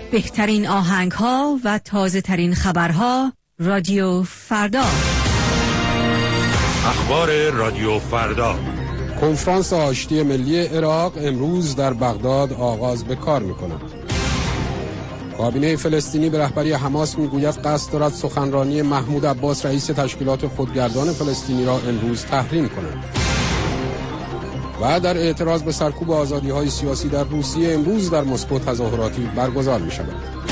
بهترین آهنگ‌ها و تازه‌ترین خبرها رادیو فردا. اخبار رادیو فردا. کنفرانس آشتی ملی عراق امروز در بغداد آغاز به کار می‌کند. کابینه فلسطینی به رهبری حماس میگوید قصد دارد سخنرانی محمود عباس رئیس تشکیلات خودگردان فلسطینی را امروز تحریم کند. و در اعتراض به سرکوب آزادی‌های سیاسی در روسیه امروز در مسکو تظاهراتی برگزار می‌شود.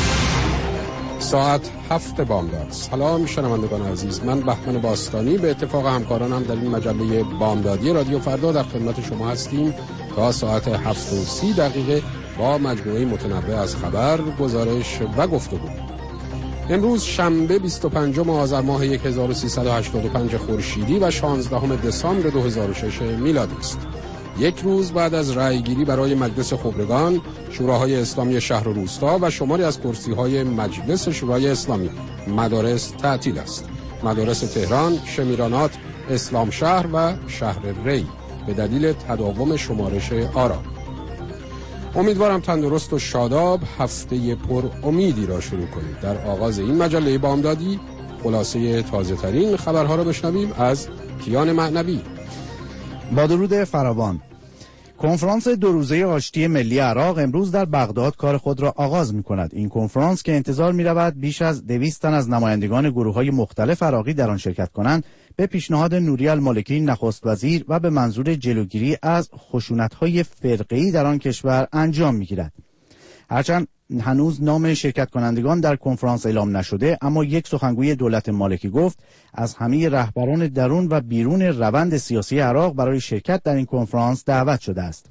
ساعت 7 بامداد. سلام شنوندگان عزیز، من بهمن باستانی به اتفاق همکارانم در این مجله بامدادی رادیو فردا در خدمت شما هستیم تا ساعت 7:30 با مجموعه متنوع از خبر، گزارش و گفتگو. امروز شنبه 25 آذر ماه 1385 خورشیدی و 16 دسامبر 2006 میلادی است. یک روز بعد از رأیگیری برای مجلس خبرگان، شوراهای اسلامی شهر و روستا و شماری از کرسی‌های مجلس شورای اسلامی مدارس تعطیل است. مدارس تهران، شمیرانات، اسلام شهر و شهر ری به دلیل تداوم شمارش آرا. امیدوارم تندرست و شاداب هفته پر امیدی را شروع کنید. در آغاز این مجله بامدادی خلاصه تازه ترین خبرها را بشنویم از کیان معنوی. با درود فراوان. کنفرانس 2 روزه آشتی ملی عراق امروز در بغداد کار خود را آغاز می‌کند. این کنفرانس که انتظار می‌رود بیش از 200 تن از نمایندگان گروه‌های مختلف عراقی در آن شرکت کنند، به پیشنهاد نوری المالکی نخست وزیر و به منظور جلوگیری از خشونت‌های فرقه‌ای در آن کشور انجام می‌گیرد. هرچند هنوز نام شرکت کنندگان در کنفرانس اعلام نشده، اما یک سخنگوی دولت مالکی گفت از همه رهبران درون و بیرون روند سیاسی عراق برای شرکت در این کنفرانس دعوت شده است.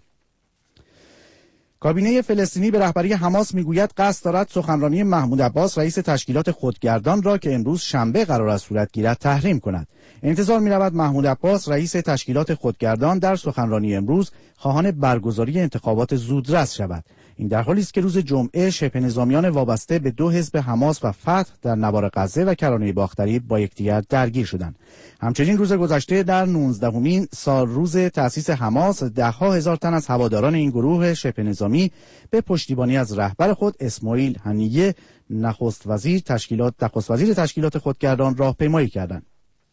کابینه فلسطینی به رهبری حماس میگوید قصد دارد سخنرانی محمود عباس رئیس تشکیلات خودگردان را که امروز شنبه قرار است صورت گیرد تحریم کند. انتظار می‌رود محمود عباس رئیس تشکیلات خودگردان در سخنرانی امروز خواهان برگزاری انتخابات زودرس شود. این در حالی است که روز جمعه شبه نظامیان وابسته به 2 حزب حماس و فتح در نوار غزه و کرانه باختری با یکدیگر درگیر شدند. همچنین روز گذشته در 19مین سال روز تأسیس حماس، ده‌ها هزار تن از هواداران این گروه شبه نظامی به پشتیبانی از رهبر خود اسماعیل هنیه نخست وزیر تشکیلات خودگردان راهپیمایی کردند.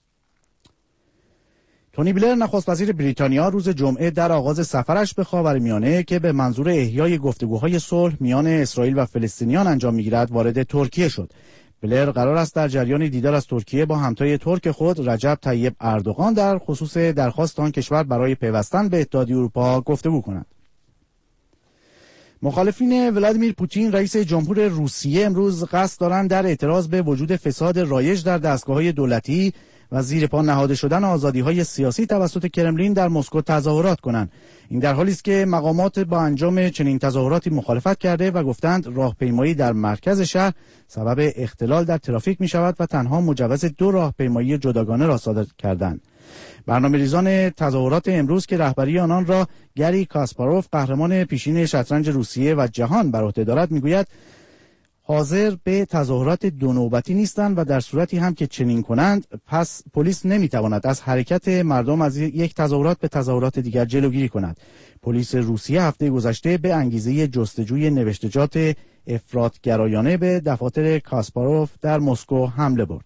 تونی بلر نخست وزیر بریتانیا روز جمعه در آغاز سفرش به خاورمیانه که به منظور احیای گفتگوهای صلح میان اسرائیل و فلسطینیان انجام میگیرد وارد ترکیه شد. بلر قرار است در جریان دیدار از ترکیه با همتای ترک خود رجب طیب اردوغان در خصوص درخواست آن کشور برای پیوستن به اتحادیه اروپا گفتگو کند. مخالفین ولادیمیر پوتین رئیس جمهور روسیه امروز قصد دارند در اعتراض به وجود فساد رایج در دستگاه‌های دولتی و زیر پا نهاده شدن آزادی‌های سیاسی توسط کرملین در مسکو تظاهرات کنند. این در حالی است که مقامات با انجام چنین تظاهراتی مخالفت کرده و گفتند راهپیمایی در مرکز شهر سبب اختلال در ترافیک می‌شود و تنها مجوز 2 راهپیمایی جداگانه را صادر کردند. برنامه‌ریزان تظاهرات امروز که رهبری آنان را گری کاسپاروف قهرمان پیشین شطرنج روسیه و جهان بر عهده دارد می‌گوید حاضر به تظاهرات 2 نوبتی نیستند و در صورتی هم که چنین کنند پس پلیس نمیتواند از حرکت مردم از یک تظاهرات به تظاهرات دیگر جلوگیری کند. پلیس روسیه هفته گذشته به انگیزه جستجوی نوشتجات افراط‌گرایانه به دفاتر کاسپاروف در مسکو حمله برد.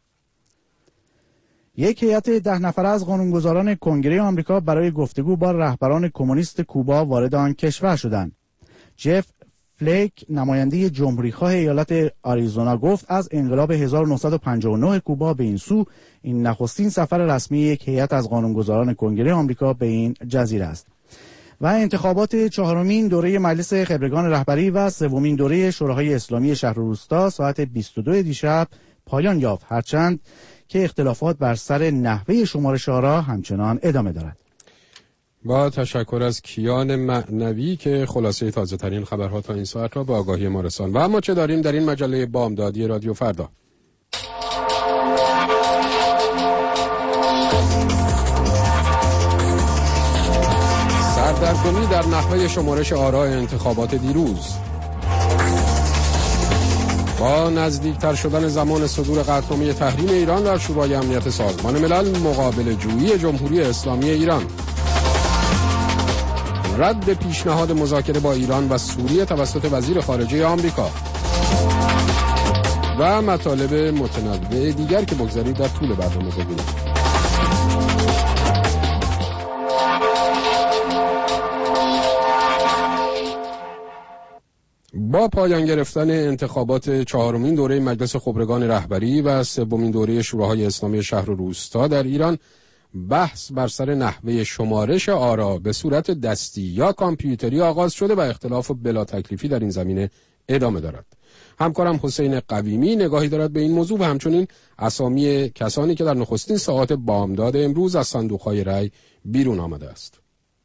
یک هیئت 10 نفره از قانونگذاران کنگره آمریکا برای گفتگو با رهبران کمونیست کوبا وارد آن کشور شدند. جف فلیک نماینده جمهوریخواه ایالت آریزونا گفت از انقلاب 1959 کوبا به این سو این نخستین سفر رسمی یک هیئت از قانونگذاران کنگره آمریکا به این جزیره است. و انتخابات 4مین دوره مجلس خبرگان رهبری و 3مین دوره شوراهای اسلامی شهر و روستا ساعت 22 دیشب پایان یافت، هرچند که اختلافات بر سر نحوه شمارش آرا همچنان ادامه دارد. با تشکر از کیان معنوی که خلاصه تازه ترین خبرها تا این ساعت را به آگاهی ما رساند. و اما چه داریم در این مجله بامدادی رادیو فردا؟ سردرگمی در نحوه شمارش آرا انتخابات دیروز. با نزدیکتر شدن زمان صدور قطعنامه تحریم ایران در شورای امنیت سازمان ملل مقابل جویی جمهوری اسلامی ایران. رد پیشنهاد مذاکره با ایران و سوریه توسط وزیر خارجه آمریکا و مطالب متنوع دیگر که بگذارید در طول برنامه ببینید. با پایان گرفتن انتخابات چهارمین دوره مجلس خبرگان رهبری و سومین دوره شوراهای اسلامی شهر و روستا در ایران، بحث بر سر نحوه شمارش آرا به صورت دستی یا کامپیوتری آغاز شده و اختلاف بلا تکلیفی در این زمینه ادامه دارد. همکارم حسین قویمی نگاهی دارد به این موضوع و همچنین اسامی کسانی که در نخستین ساعات بامداد امروز از صندوق‌های رای بیرون آمده است.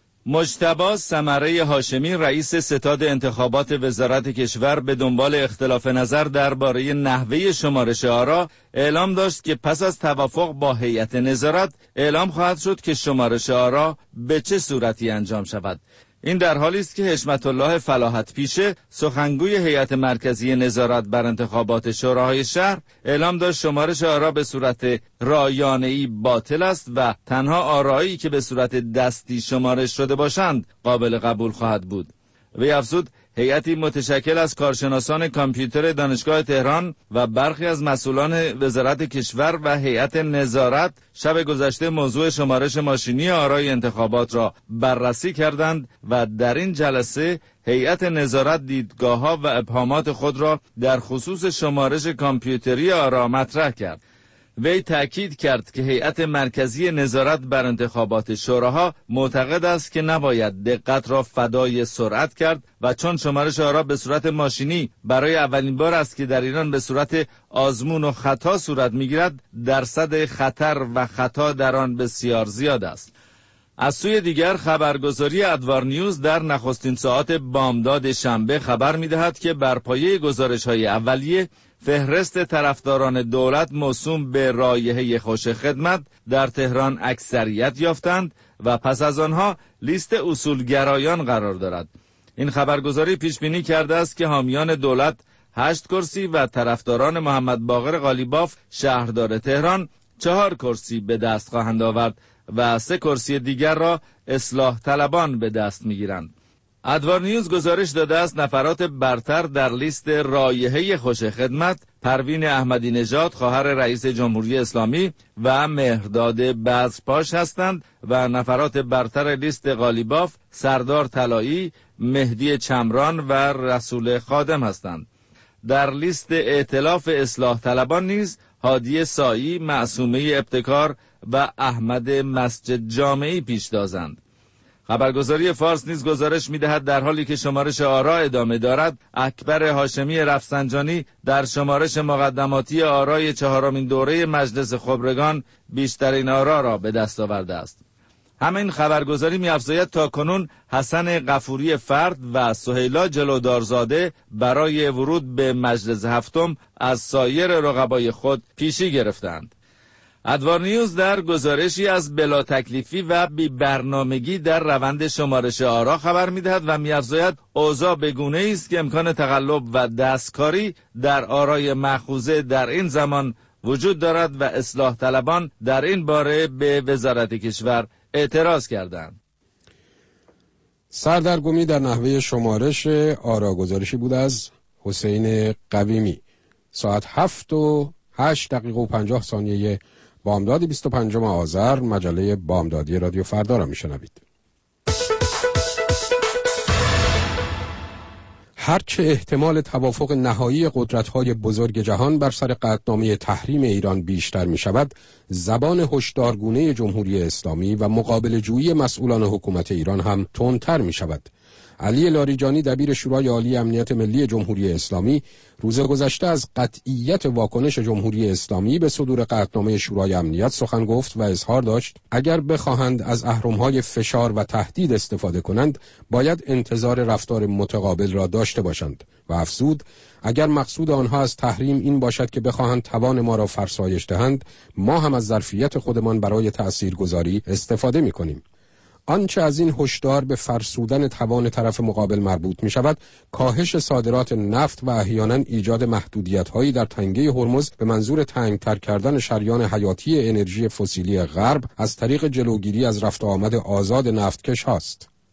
مجتبی ثمره هاشمی رئیس ستاد انتخابات وزارت کشور به دنبال اختلاف نظر درباره نحوه شمارش آرا اعلام داشت که پس از توافق با هیئت نظارت اعلام خواهد شد که شمارش آرا به چه صورتی انجام شود. این در حالی است که حشمت الله فلاحت پیشه سخنگوی هیئت مرکزی نظارت بر انتخابات شوراهای شهر اعلام داشت شمارش آرا به صورت رایانه‌ای باطل است و تنها آرایی که به صورت دستی شمارش شده باشند قابل قبول خواهد بود. وی افزود هیئتی متشکل از کارشناسان کامپیوتر دانشگاه تهران و برخی از مسئولان وزارت کشور و هیئت نظارت شب گذشته موضوع شمارش ماشینی آرای انتخابات را بررسی کردند و در این جلسه هیئت نظارت دیدگاه‌ها و ابهامات خود را در خصوص شمارش کامپیوتری آرا مطرح کرد. وی تأکید کرد که هیئت مرکزی نظارت بر انتخابات شوراها معتقد است که نباید دقت را فدای سرعت کرد و چون شمارش آرا به صورت ماشینی برای اولین بار است که در ایران به صورت آزمون و خطا صورت می‌گیرد، درصد خطر و خطا در آن بسیار زیاد است. از سوی دیگر خبرگزاری ادوار نیوز در نخستین ساعات بامداد شنبه خبر می‌دهد که بر پایه گزارش‌های اولیه فهرست طرفداران دولت موسوم به رایحه خوش خدمت در تهران اکثریت یافتند و پس از آنها لیست اصولگرایان قرار دارد. این خبرگزاری پیش بینی کرده است که حامیان دولت 8 کرسی و طرفداران محمد باقر قالیباف شهردار تهران 4 کرسی به دست خواهند آورد و 3 کرسی دیگر را اصلاح طلبان به دست می‌گیرند. ادوار نیوز گزارش داده است نفرات برتر در لیست رایحه خوش خدمت پروین احمدی نژاد خواهر رئیس جمهوری اسلامی و مهرداد بزرپاش هستند و نفرات برتر لیست قالیباف سردار طلایی، مهدی چمران و رسول خادم هستند. در لیست ائتلاف اصلاح طلبان نیز هادی سایی، معصومه ابتکار و احمد مسجد جامعی پیشتازند. خبرگزاری فارس نیز گزارش می‌دهد در حالی که شمارش آرا ادامه دارد، اکبر هاشمی رفسنجانی در شمارش مقدماتی آرای چهارمین دوره مجلس خبرگان بیشترین آرا را به دست آورده است. همین خبرگزاری می‌افزاید تاکنون حسن غفوری فرد و سهیلا جلودارزاده برای ورود به مجلس هفتم از سایر رقبای خود پیشی گرفتند. ادوار نیوز در گزارشی از بلا تکلیفی و بی برنامگی در روند شمارش آرا خبر می‌دهد و می‌افزاید اوضاع بگونه‌ای است که امکان تقلب و دستکاری در آرای مأخوذه در این زمان وجود دارد و اصلاح طلبان در این باره به وزارت کشور اعتراض کردند. سردرگمی در نحوه شمارش آرا گزارشی بود از حسین قویمی. ساعت 7:08:50 بامداد 25 آذر مجله بامدادی رادیو فردا را میشنوید. هرچه احتمال توافق نهایی قدرت‌های بزرگ جهان بر سر قطعنامه تحریم ایران بیشتر می‌شود، زبان هشدارگونه جمهوری اسلامی و مقابل جویی مسئولان حکومت ایران هم تندتر می‌شود. علی لاریجانی دبیر شورای عالی امنیت ملی جمهوری اسلامی روز گذشته از قطعیت واکنش جمهوری اسلامی به صدور قطعنامه شورای امنیت سخن گفت و اظهار داشت اگر بخواهند از اهرم‌های فشار و تهدید استفاده کنند باید انتظار رفتار متقابل را داشته باشند و افزود اگر مقصود آنها از تحریم این باشد که بخواهند توان ما را فرسایش دهند ما هم از ظرفیت خودمان برای تأثیرگذاری استفاده می‌کنیم. آنچه از این هشدار به فرسودن توان طرف مقابل مربوط می شود، کاهش صادرات نفت و احیانا ایجاد محدودیت‌هایی در تنگه هرمز به منظور تنگتر کردن شریان حیاتی انرژی فسیلی غرب از طریق جلوگیری از رفت و آمد آزاد نفتکش هاست.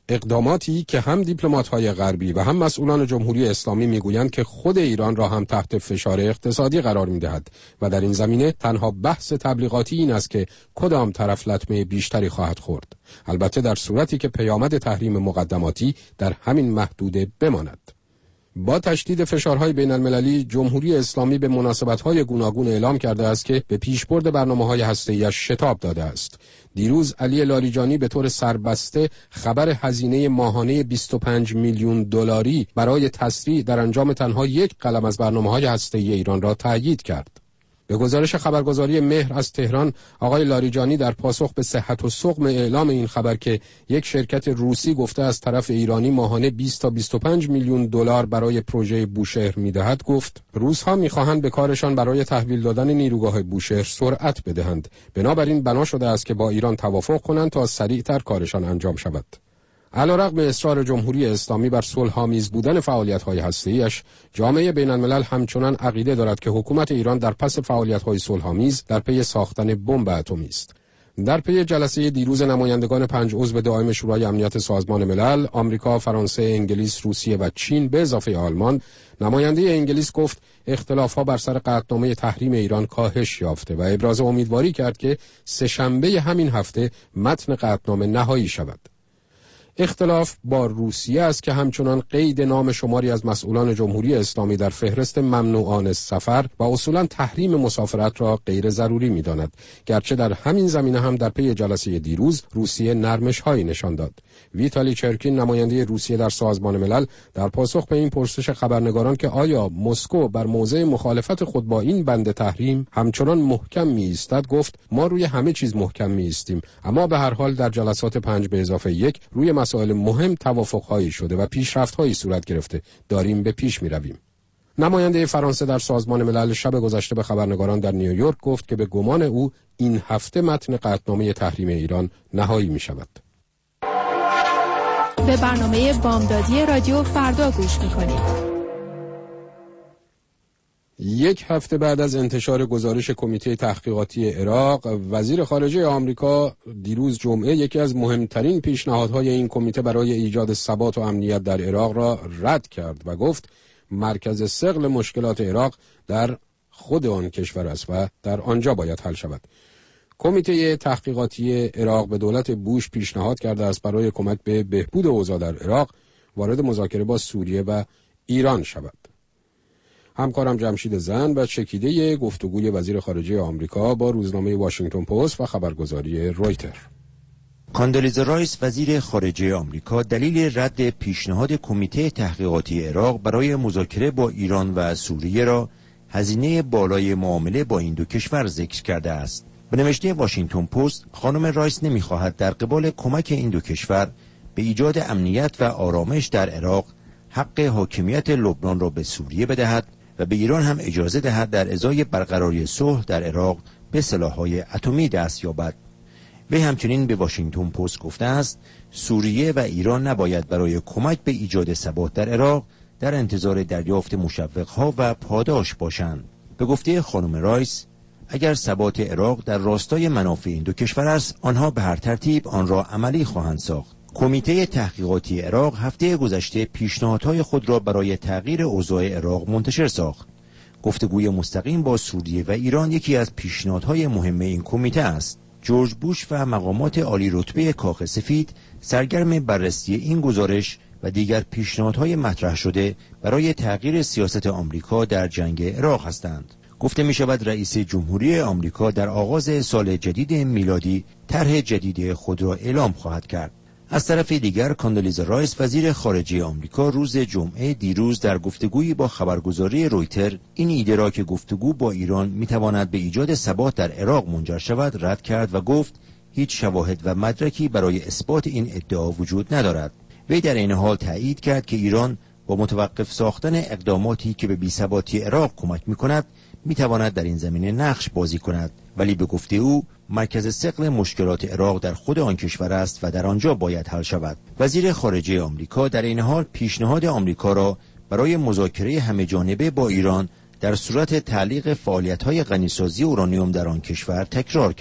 اقداماتی که هم دیپلمات‌های غربی و هم مسئولان جمهوری اسلامی میگویند که خود ایران را هم تحت فشار اقتصادی قرار می‌دهد و در این زمینه تنها بحث تبلیغاتی این است که کدام طرف لطمه بیشتری خواهد خورد، البته در صورتی که پیامد تحریم مقدماتی در همین محدوده بماند. با تشدید فشارهای بین المللی، جمهوری اسلامی به مناسبت‌های گوناگون اعلام کرده است که به پیشبرد برنامه‌های هسته‌ای‌اش شتاب داده است. دیروز علی لاریجانی به طور سربسته خبر هزینه ماهانه 25 میلیون دلاری برای تسریع در انجام تنها یک قلم از برنامه‌های هسته‌ای ایران را تأیید کرد. به گزارش خبرگزاری مهر از تهران، آقای لاریجانی در پاسخ به صحت و سقم اعلام این خبر که یک شرکت روسی گفته از طرف ایرانی ماهانه 20 تا 25 میلیون دلار برای پروژه بوشهر میدهد، گفت روس‌ها می‌خواهند به کارشان برای تحویل دادن نیروگاه بوشهر سرعت بدهند. بنابراین بنا شده است که با ایران توافق کنند تا سریعتر کارشان انجام شود. علیرغم اصرار جمهوری اسلامی بر صلح‌آمیز بودن فعالیت‌های هسته‌ای‌اش، جامعه بین‌الملل همچنان عقیده دارد که حکومت ایران در پس فعالیت‌های صلح‌آمیز در پی ساختن بمب اتمی است. در پی جلسه دیروز نمایندگان 5 عضو دائم شورای امنیت سازمان ملل، آمریکا، فرانسه، انگلیس، روسیه و چین به اضافه آلمان، نماینده انگلیس گفت اختلاف‌ها بر سر قطعنامه تحریم ایران کاهش یافته و ابراز امیدواری کرد که سه‌شنبه همین هفته متن قطعنامه نهایی شود. اختلاف با روسیه است که همچنان قید نام شماری از مسئولان جمهوری اسلامی در فهرست ممنوعان سفر و اصولاً تحریم مسافرت را غیر ضروری می‌داند، گرچه در همین زمینه هم در پی جلسه دیروز روسیه نرمش‌هایی نشان داد. ویتالی چرکین، نماینده روسیه در سازمان ملل، در پاسخ به این پرسش خبرنگاران که آیا مسکو بر موضع مخالفت خود با این بند تحریم همچنان محکم می‌ایستد، گفت ما روی همه چیز محکم می‌ایستیم، اما به هر حال در جلسات 5+1 روی مسائل مهم توافق‌هایی شده و پیشرفت‌هایی صورت گرفته، داریم به پیش می‌رویم. نماینده فرانسه در سازمان ملل شب گذشته به خبرنگاران در نیویورک گفت که به گمان او این هفته متن قطعنامه تحریم ایران نهایی می‌شود. به برنامه بامدادی رادیو فردا گوش می‌کنید. یک هفته بعد از انتشار گزارش کمیته تحقیقاتی عراق، وزیر خارجه آمریکا دیروز جمعه یکی از مهمترین پیشنهادهای این کمیته برای ایجاد ثبات و امنیت در عراق را رد کرد و گفت مرکز ثقل مشکلات عراق در خود آن کشور است و در آنجا باید حل شود. کمیته تحقیقاتی عراق به دولت بوش پیشنهاد کرده است برای کمک به بهبود اوضاع در عراق وارد مذاکره با سوریه و ایران شود. همکارم جمشید زند و چکیده گفتگوی وزیر خارجه آمریکا با روزنامه واشنگتن پست و خبرگزاری رویتر. کاندولیزا رایس، وزیر خارجه آمریکا، دلیل رد پیشنهاد کمیته تحقیقاتی عراق برای مذاکره با ایران و سوریه را هزینه بالای معامله با این دو کشور ذکر کرده است. به نوشته واشنگتن پست، خانم رایس نمی‌خواهد در قبال کمک این دو کشور به ایجاد امنیت و آرامش در عراق حق حاکمیت لبنان را به سوریه بدهد و به ایران هم اجازه دهد در ازای برقراری صلح در عراق به سلاح‌های اتمی دست یابد. وی همچنین به واشنگتن پست گفته است سوریه و ایران نباید برای کمک به ایجاد ثبات در عراق در انتظار دریافت مشوق‌ها و پاداش باشند. به گفته خانم رایس، اگر ثبات عراق در راستای منافع این دو کشور است، آنها به هر ترتیب آن را عملی خواهند ساخت. کمیته تحقیقاتی عراق هفته گذشته پیشنهادهای خود را برای تغییر اوضاع عراق منتشر ساخت. گفتگوی مستقیم با سوریه و ایران یکی از پیشنهادهای مهم این کمیته است. جورج بوش و مقامات عالی رتبه کاخ سفید سرگرم بررسی این گزارش و دیگر پیشنهادهای مطرح شده برای تغییر سیاست آمریکا در جنگ عراق هستند. گفته می شود رئیس جمهوری آمریکا در آغاز سال جدید میلادی طرح جدید خود را اعلام خواهد کرد. از طرف دیگر کاندولیزا رایس، وزیر خارجه آمریکا، روز جمعه دیروز در گفتگویی با خبرگزاری رویتر این ایده را که گفتگو با ایران میتواند به ایجاد ثبات در عراق منجر شود رد کرد و گفت هیچ شواهد و مدرکی برای اثبات این ادعا وجود ندارد. وی در این حال تایید کرد که ایران با متوقف ساختن اقداماتی که به بی‌ثباتی عراق کمک میکند میتواند در این زمینه نقش بازی کند، ولی به گفته او مرکز ثقل مشکلات عراق در خود آن کشور است و در آنجا باید حل شود. وزیر خارجه آمریکا در این حال پیشنهاد آمریکا را برای مذاکره همه‌جانبه با ایران در صورت تعلیق فعالیت‌های غنیسازی اورانیوم در آن کشور تکرار کرد.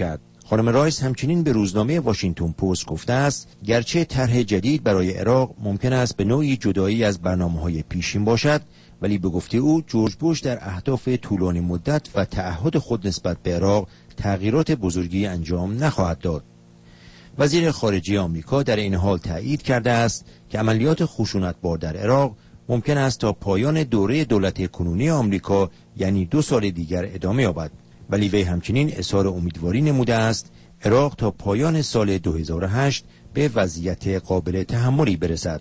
خانم رایس همچنین به روزنامه واشنگتن پست گفته است گرچه طرح جدید برای عراق ممکن است به نوعی جدایی از برنامه‌های پیشین باشد، ولی به گفته او جورج بوش در اهداف طولانی مدت و تعهد خود نسبت به عراق تغییرات بزرگی انجام نخواهد داد. وزیر خارجه آمریکا در این حال تایید کرده است که عملیات خشونتبار در عراق ممکن است تا پایان دوره دولت کنونی آمریکا یعنی 2 سال دیگر ادامه یابد، ولی وی همچنین اظهار امیدواری نموده است عراق تا پایان سال 2008 به وضعیت قابل تحملی برسد.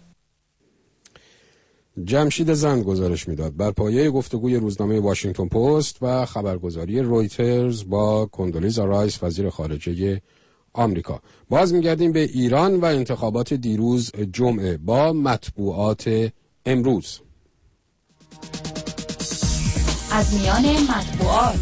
جمشید زند گزارش میداد بر پایه گفتگوی روزنامه واشنگتن پست و خبرگزاری رویترز با کندولیزا رایس وزیر خارجه آمریکا. باز میگردیم به ایران و انتخابات دیروز جمعه با مطبوعات امروز. از میان مطبوعات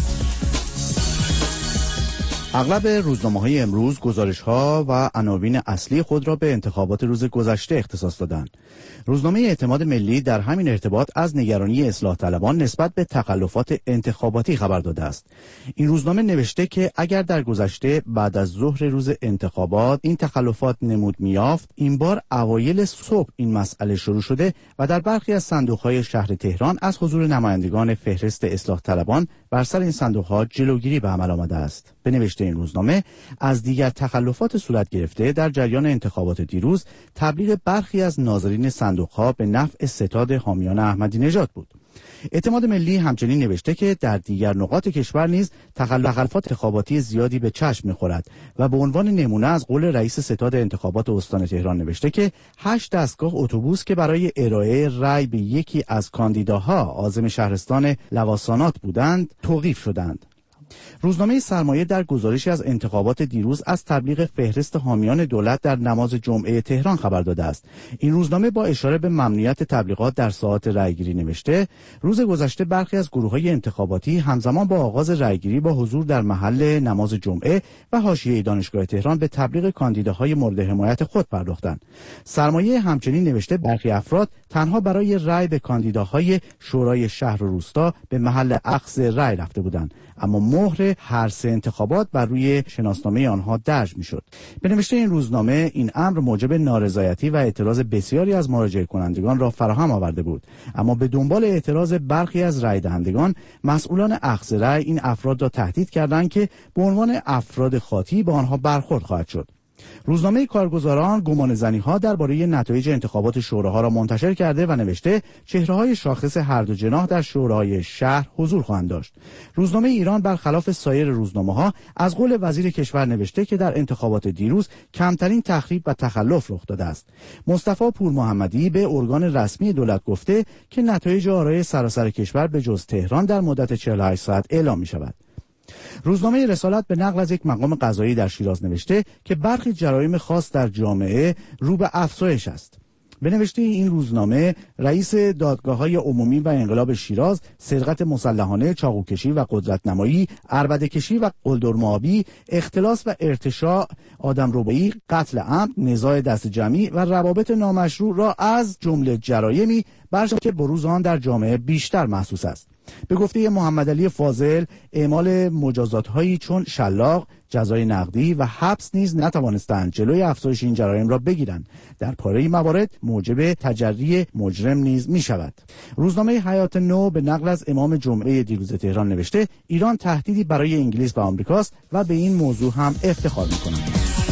اغلب روزنامه‌های امروز گزارش‌ها و عناوین اصلی خود را به انتخابات روز گذشته اختصاص دادند. روزنامه اعتماد ملی در همین ارتباط از نگرانی اصلاح طلبان نسبت به تخلفات انتخاباتی خبر داده است. این روزنامه نوشته که اگر در گذشته بعد از ظهر روز انتخابات این تخلفات نمود می‌یافت، این بار اوایل صبح این مسئله شروع شده و در برخی از صندوق‌های شهر تهران از حضور نمایندگان فهرست اصلاح طلبان بر سر این صندوق‌ها جلوگیری به عمل آمده است. به نوشته این روزنامه از دیگر تخلفات صورت گرفته در جریان انتخابات دیروز تبلیغ برخی از ناظرین صندوق‌ها به نفع ستاد حامیان احمدی نژاد بود. اعتماد ملی همچنین نوشته که در دیگر نقاط کشور نیز تخلفات انتخاباتی زیادی به چشم می‌خورد و به عنوان نمونه از قول رئیس ستاد انتخابات استان تهران نوشته که 8 دستگاه اتوبوس که برای ارائه رأی به یکی از کاندیداها عازم شهرستان لواسانات بودند توقیف شدند. روزنامه سرمایه در گزارشی از انتخابات دیروز از تبلیغ فهرست حامیان دولت در نماز جمعه تهران خبر داده است. این روزنامه با اشاره به ممنوعیت تبلیغات در ساعات رأیگیری نوشته روز گذشته برخی از گروه‌های انتخاباتی همزمان با آغاز رأیگیری با حضور در محل نماز جمعه و حاشیه دانشگاه تهران به تبلیغ کاندیداهای مورد حمایت خود پرداختند. سرمایه همچنین نوشته برخی افراد تنها برای رأی به کاندیداهای شورای شهر و روستا به محل اخذ رأی رفته بودند، اما مهر هر 3 انتخابات بر روی شناسنامه آنها درج میشد. به نوشته این روزنامه این امر موجب نارضایتی و اعتراض بسیاری از مراجعه کنندگان را فراهم آورده بود، اما به دنبال اعتراض برخی از رای دهندگان مسئولان اخذ رای این افراد را تهدید کردند که به عنوان افراد خاطی به آنها برخورد خواهد شد. روزنامه کارگزاران گمانه‌زنی‌ها درباره نتایج انتخابات شوراها را منتشر کرده و نوشته چهره‌های شاخص هر دو جناح در شورای شهر حضور خواهند داشت. روزنامه ایران برخلاف سایر روزنامه‌ها از قول وزیر کشور نوشته که در انتخابات دیروز کمترین تخریب و تخلف رخ داده است. مصطفی پورمحمدی به ارگان رسمی دولت گفته که نتایج آرای سراسر کشور به جز تهران در مدت 48 ساعت اعلام می‌شود. روزنامه رسالت به نقل از یک مقام قضایی در شیراز نوشته که برخی جرایم خاص در جامعه رو به افزایش است. به نوشته این روزنامه رئیس دادگاه‌های عمومی و انقلاب شیراز سرقت مسلحانه، چاقوکشی و قدرت‌نمایی، عربده‌کشی و قلدرمآبی، اختلاس و ارتشاء، آدمربایی، قتل عمد، نزاع دست جمعی و روابط نامشروع را از جمله جرایمی برشمرده که بروز آن در جامعه بیشتر محسوس است. به گفته محمد علی فاضل اعمال مجازات‌هایی چون شلاق، جزای نقدی و حبس نیز نتوانستند جلوی افزایش این جرایم را بگیرند. در پاره موارد موجب تجری مجرم نیز می شود. روزنامه حیات نو به نقل از امام جمعه دیروز تهران نوشته ایران تهدیدی برای انگلیس و آمریکاست و به این موضوع هم افتخار می کند.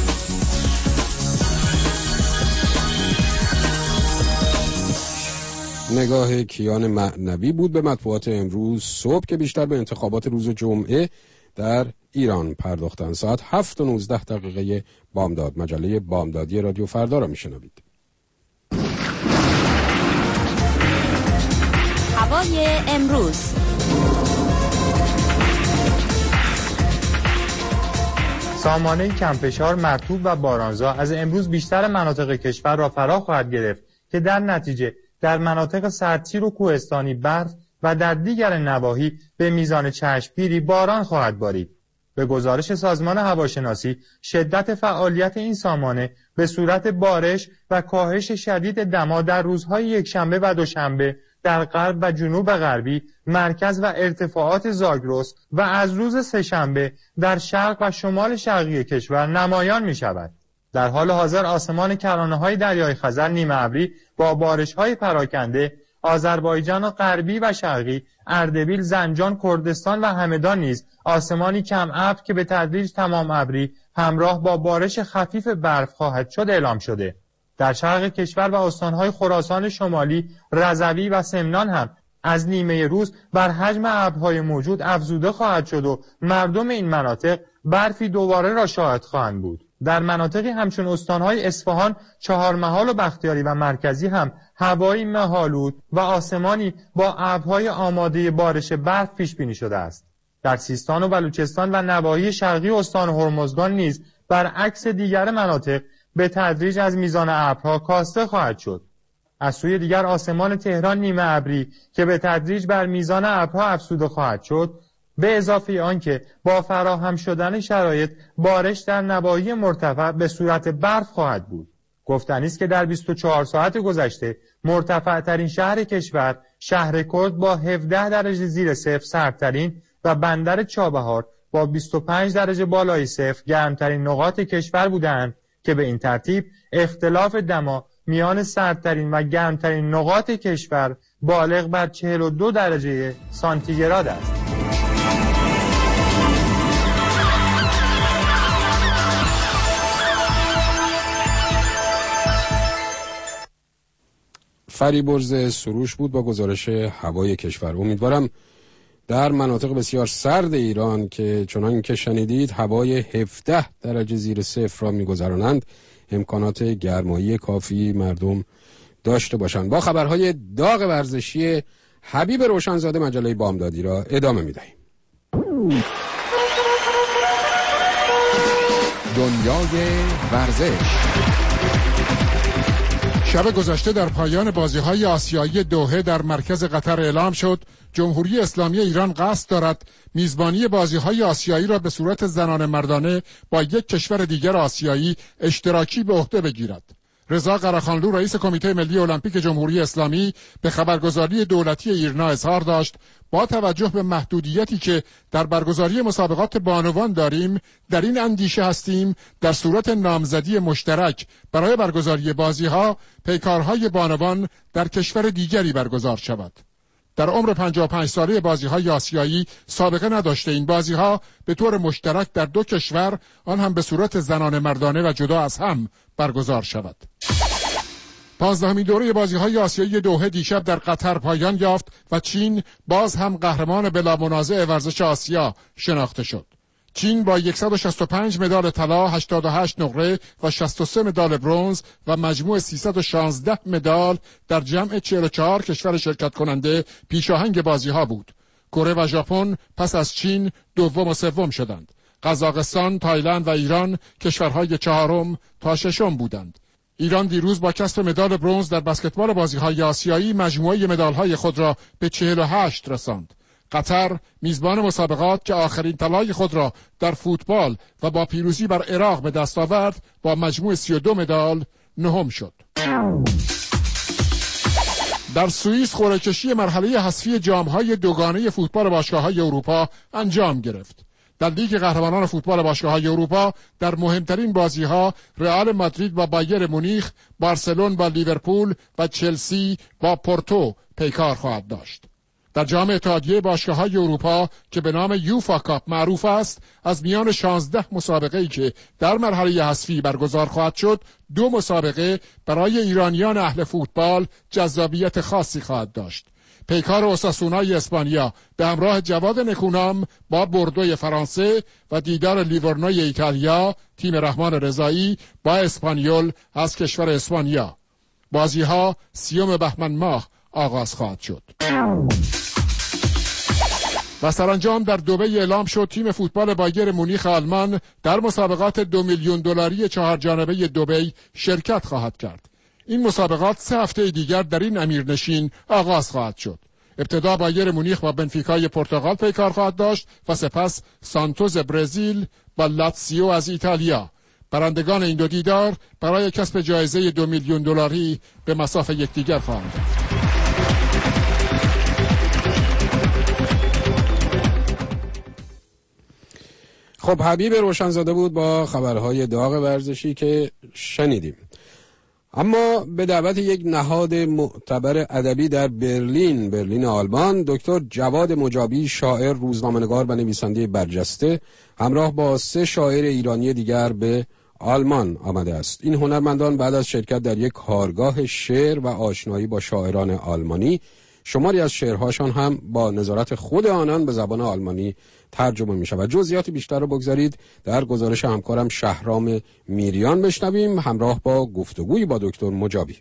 نگاه کیان معنوی بود به مطبوعات امروز صبح که بیشتر به انتخابات روز جمعه در ایران پرداختن. ساعت 7:19 بامداد. مجله بامدادی رادیو فردا را میشنوید. هوای امروز. سامانه کم‌فشار، مرطوب و بارانزا از امروز بیشتر مناطق کشور را فرا خواهد گرفت که در نتیجه در مناطق سردسیر و کوهستانی برف و در دیگر نواحی به میزان چشمگیری باران خواهد بارید. به گزارش سازمان هواشناسی شدت فعالیت این سامانه به صورت بارش و کاهش شدید دما در روزهای یکشنبه و دوشنبه در غرب و جنوب غربی، مرکز و ارتفاعات زاگرس و از روز سه‌شنبه در شرق و شمال شرقی کشور نمایان می شود. در حال حاضر آسمان کرانه‌های دریای خزر نیمه ابری با بارش‌های پراکنده، آذربایجان غربی و شرقی، اردبیل، زنجان، کردستان و همدان نیز آسمانی کم ابر که به تدریج تمام ابری همراه با بارش خفیف برف خواهد شد اعلام شده. در شرق کشور و استان‌های خراسان شمالی، رضوی و سمنان هم از نیمه روز بر حجم ابرهای موجود افزوده خواهد شد و مردم این مناطق برفی دوباره را شاهد خواهند بود. در مناطقی همچون استان‌های اصفهان، چهارمحال و بختیاری و مرکزی هم هوایی مه‌آلود و آسمانی با ابرهای آماده بارش برف پیش بینی شده است. در سیستان و بلوچستان و نواحی شرقی استان هرمزگان نیز برعکس دیگر مناطق به تدریج از میزان ابرها کاسته خواهد شد. از سوی دیگر آسمان تهران نیمه ابری که به تدریج بر میزان ابرها افزوده خواهد شد، به اضافه آنکه با فراهم شدن شرایط بارش در نواحی مرتفع به صورت برف خواهد بود. گفتنی است که در 24 ساعت گذشته مرتفع ترین شهر کشور، شهر کرد با 17 درجه زیر صفر سردترین و بندر چابهار با 25 درجه بالای صفر گرمترین نقاط کشور بودند که به این ترتیب اختلاف دما میان سردترین و گرمترین نقاط کشور بالغ بر 42 درجه سانتیگراد است. فریبرز سروش بود با گزارش هوای کشور. امیدوارم در مناطق بسیار سرد ایران که چنان که شنیدید هوای 17 درجه زیر صفر را می‌گذرانند، امکانات گرمایی کافی مردم داشته باشند. با خبرهای داغ ورزشی حبیب روشنزاده مجله بامدادی را ادامه می‌دهیم. دنیای ورزش. شب گذشته در پایان بازی‌های آسیایی دوحه در مرکز قطر اعلام شد جمهوری اسلامی ایران قصد دارد میزبانی بازی‌های آسیایی را به صورت زنان مردانه با یک کشور دیگر آسیایی اشتراکی به عهده بگیرد. رضا قره‌خانلو رئیس کمیته ملی المپیک جمهوری اسلامی به خبرگزاری دولتی ایرنا اظهار داشت با توجه به محدودیتی که در برگزاری مسابقات بانوان داریم، در این اندیشه هستیم در صورت نامزدی مشترک برای برگزاری بازی‌ها پیکارهای بانوان در کشور دیگری برگزار شود. در عمر 55 ساله بازی‌های آسیایی سابقه نداشته این بازی‌ها به طور مشترک در دو کشور، آن هم به صورت زنان مردانه و جدا از هم برگزار شود. 15مین دوره بازی‌های آسیایی دوحه دیشب در قطر پایان یافت و چین باز هم قهرمان بلا منازع ورزش آسیا شناخته شد. چین با 165 مدال طلا، 88 نقره و 63 مدال برنز و مجموع 316 مدال در جمع 44 کشور شرکت کننده پیشاهنگ بازی‌ها بود. کره و ژاپن پس از چین دوم و سوم شدند. قزاقستان، تایلند و ایران کشورهای چهارم تا ششم بودند. ایران دیروز با کسب مدال برنز در بسکتبال بازی‌های آسیایی مجموعه مدال‌های خود را به 48 رساند. قطر میزبان مسابقات که آخرین طلای خود را در فوتبال و با پیروزی بر عراق به دست آورد با مجموع 32 مدال نهم شد. در سوئیس قرعه‌کشی مرحله حذفی جام‌های دوگانه فوتبال باشگاه‌های اروپا انجام گرفت. در لیگ قهرمانان فوتبال باشگاه‌های اروپا در مهمترین بازی‌ها رئال مادرید با بایر مونیخ، بارسلون با لیورپول و چلسی با پورتو پیکار خواهد داشت. در جام اتحادیه باشگاه‌های اروپا که به نام یوفا کاپ معروف است، از میان 16 مسابقه‌ای که در مرحله حذفی برگزار خواهد شد، 2 مسابقه برای ایرانیان اهل فوتبال جذابیت خاصی خواهد داشت. پیکار اوساسونای اسپانیا به همراه جواد نکونام با بوردوی فرانسه و دیدار لیورنوی ایتالیا تیم رحمان رضایی با اسپانیول از کشور اسپانیا. بازی‌ها 30 بهمن ماه آغاز خواهد شد. و سرانجام در دبی اعلام شد تیم فوتبال بایر مونیخ آلمان در مسابقات 2 میلیون دلاری 4 جانبه دبی شرکت خواهد کرد. این مسابقات 3 هفته دیگر در این امیرنشین آغاز خواهد شد. ابتدا بایر مونیخ با بنفیکای پرتغال پیکار خواهد داشت و سپس سانتوس برزیل با لاتسیو از ایتالیا. برندگان این دو دیدار برای کسب جایزه 2 میلیون دلاری به مصاف یکدیگر خواهند رفت. خب حبیب روشنزاده بود با خبرهای داغ ورزشی که شنیدیم. اما به دعوت یک نهاد معتبر ادبی در برلین آلمان، دکتر جواد مجابی، شاعر، روزنامه‌نگار و نویسنده برجسته، همراه با 3 شاعر ایرانی دیگر به آلمان آمده است. این هنرمندان بعد از شرکت در یک کارگاه شعر و آشنایی با شاعران آلمانی، شماری از شعرهاشان هم با نظارت خود آنان به زبان آلمانی ترجمه می شود. جزئیات بیشتر رو بگذارید در گزارش همکارم شهرام میریان بشنویم، همراه با گفتگویی با دکتر مجابی.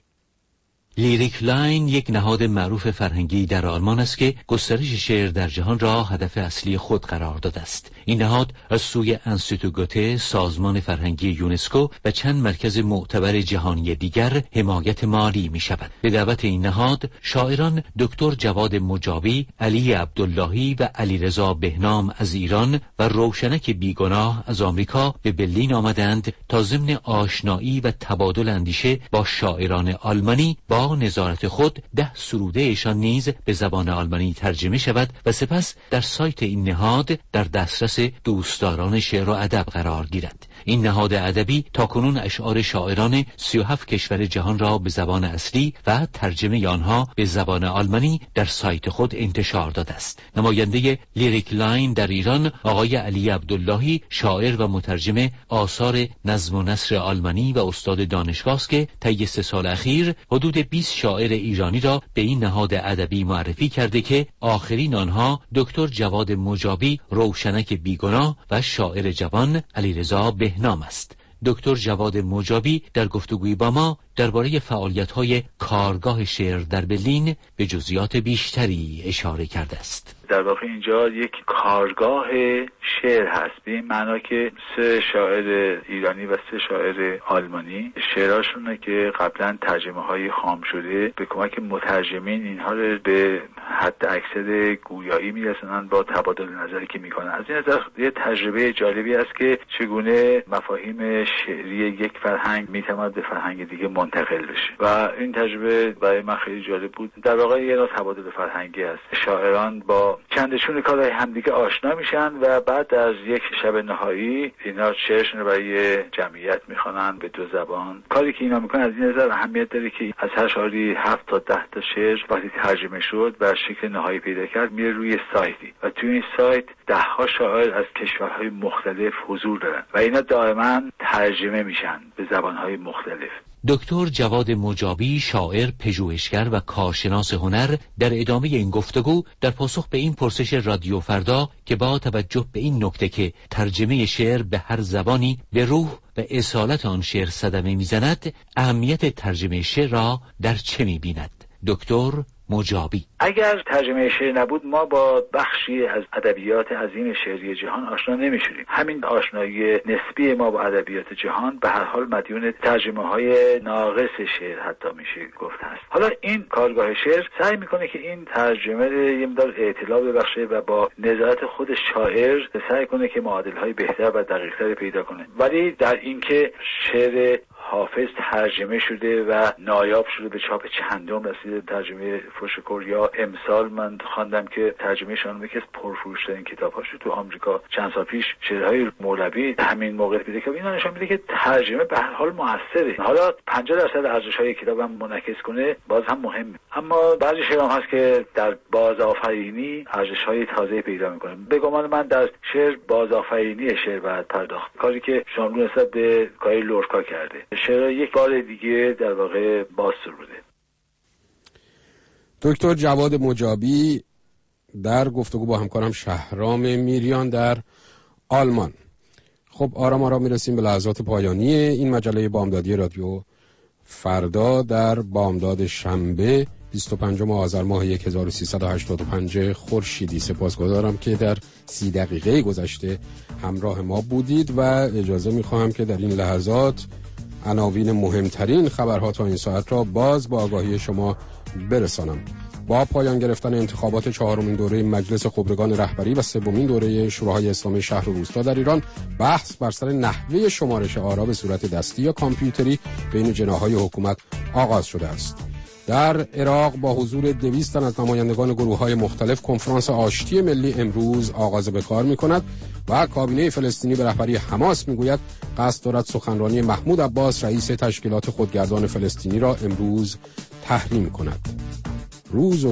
لیریک لاین یک نهاد معروف فرهنگی در آلمان است که گسترش شعر در جهان را هدف اصلی خود قرار داده است. این نهاد از سوی انستیتو گوته، سازمان فرهنگی یونسکو و چند مرکز معتبر جهانی دیگر حمایت مالی می شود. به دعوت این نهاد، شاعران دکتر جواد مجابی، علی عبداللهی و علیرضا بهنام از ایران و روشنک بیگناه از آمریکا به برلین آمدند تا ضمن آشنایی و تبادل اندیشه با شاعران آلمانی با نظارت خود 10 سروده ایشان نیز به زبان آلمانی ترجمه شود و سپس در سایت این نهاد در دسترس دوستداران شعر و ادب قرار گیرد. این نهاد ادبی تاکنون اشعار شاعران 37 کشور جهان را به زبان اصلی و ترجمه آنها به زبان آلمانی در سایت خود انتشار داده است. نماینده لیریک لاین در ایران، آقای علی عبداللهی، شاعر و مترجم آثار نظم و نثر آلمانی و استاد دانشگاه است که طی 3 سال اخیر حدود 20 شاعر ایرانی را به این نهاد ادبی معرفی کرده که آخرین آنها دکتر جواد مجابی، روشنک بیگناه و شاعر جوان علیرضا بهنام است. دکتر جواد مجابی در گفتگوی با ما درباره فعالیت‌های کارگاه شعر در برلین به جزئیات بیشتری اشاره کرده است. در واقع اینجا یک کارگاه شعر هست، به این معنا که 3 شاعر ایرانی و 3 شاعر آلمانی شعرهاشونه که قبلا ترجمه های خام شده به کمک مترجمین اینها رو به حد اکثر گویایی میرسونن با تبادل نظری که میکنن. از این نظر یه تجربه جالبی است که چگونه مفاهیم شعری یک فرهنگ میتواند به فرهنگ دیگه منتقل بشه و این تجربه برای من خیلی جالب بود. در واقع یه نوع تبادل فرهنگی است. شاعران با چندشون کارهای همدیگه آشنا میشن و بعد از یک شب نهایی اینا شعرشون رو برای جمعیت میخوانن به 2 زبان. کاری که اینا میکنن از این نظر اهمیت داره که از هر شاعری 7 تا 10 تا شعر وقتی ترجمه شد و شکل نهایی پیدا کرد میره روی سایتی و توی این سایت 10 شاعر از کشورهای مختلف حضور دارن و اینا دائما ترجمه میشن به زبانهای مختلف. دکتر جواد مجابی، شاعر، پژوهشگر و کارشناس هنر، در ادامه این گفتگو در پاسخ به این پرسش رادیو فردا که با توجه به این نکته که ترجمه شعر به هر زبانی به روح و اصالت آن شعر صدمه میزند، اهمیت ترجمه شعر را در چه میبیند؟ دکتر مجابی: اگر ترجمه شعر نبود ما با بخشی از ادبیات عظیم شعری جهان آشنا نمیشدیم. همین آشنایی نسبی ما با ادبیات جهان به هر حال مدیون ترجمه‌های ناقص شعر حتی میشه گفت است. حالا این کارگاه شعر سعی میکنه که این ترجمه یه مقدار اطلاع ببخشه و با نظارت خود شاعر سعی کنه که معادل‌های بهتر و دقیق‌تر پیدا کنه. ولی در اینکه شعر حافظ ترجمه شده و نایاب شده، به چاپ چندم رسیده، ترجمه فوشکور یا امسال من خواندم که ترجمه شان یکی از پرفروش‌ترین کتاب‌هاش تو آمریکا چند سال پیش، شعرهای مولوی همین موقع پیدا که اینا نشون میده که ترجمه به هر حال موثره. حالا 50% ارزش‌های کتابم منعکس کنه باز هم مهمه، اما بعضی شعرام هست که در بازآفرینی ارزش‌های تازه پیدا می‌کنه. به گمان من در شعر بازآفرینی شعر باید پرداخت، کاری که شاملو نسبت به کاری لورکا کرده. شعر یک بار دیگه در واقع باز سروده. دکتر جواد مجابی در گفتگو با همکارم شهرام میریان در آلمان. خب آرام آرام میرسیم به لحظات پایانی این مجله بامدادی رادیو فردا در بامداد شنبه 25 آذر ماه 1385 خورشیدی. سپاسگزارم که در 30 دقیقه گذشته همراه ما بودید و اجازه میخواهم که در این لحظات عناوین مهمترین خبرها تا این ساعت را باز با آگاهی شما برسانم. با پایان گرفتن انتخابات 4مین دوره مجلس خبرگان رهبری و 3مین دوره شورای اسلامی شهر و روستا در ایران، بحث بر سر نحوه شمارش آرا به صورت دستی یا کامپیوتری بین جناح‌های حکومت آغاز شده است. در عراق با حضور 200 تن از نمایندگان گروه‌های مختلف کنفرانس آشتی ملی امروز آغاز به کار می‌کند و کابینه فلسطینی به رهبری حماس می‌گوید قصد دارد سخنرانی محمود عباس رئیس تشکیلات خودگردان فلسطینی را امروز تحریم کند. روز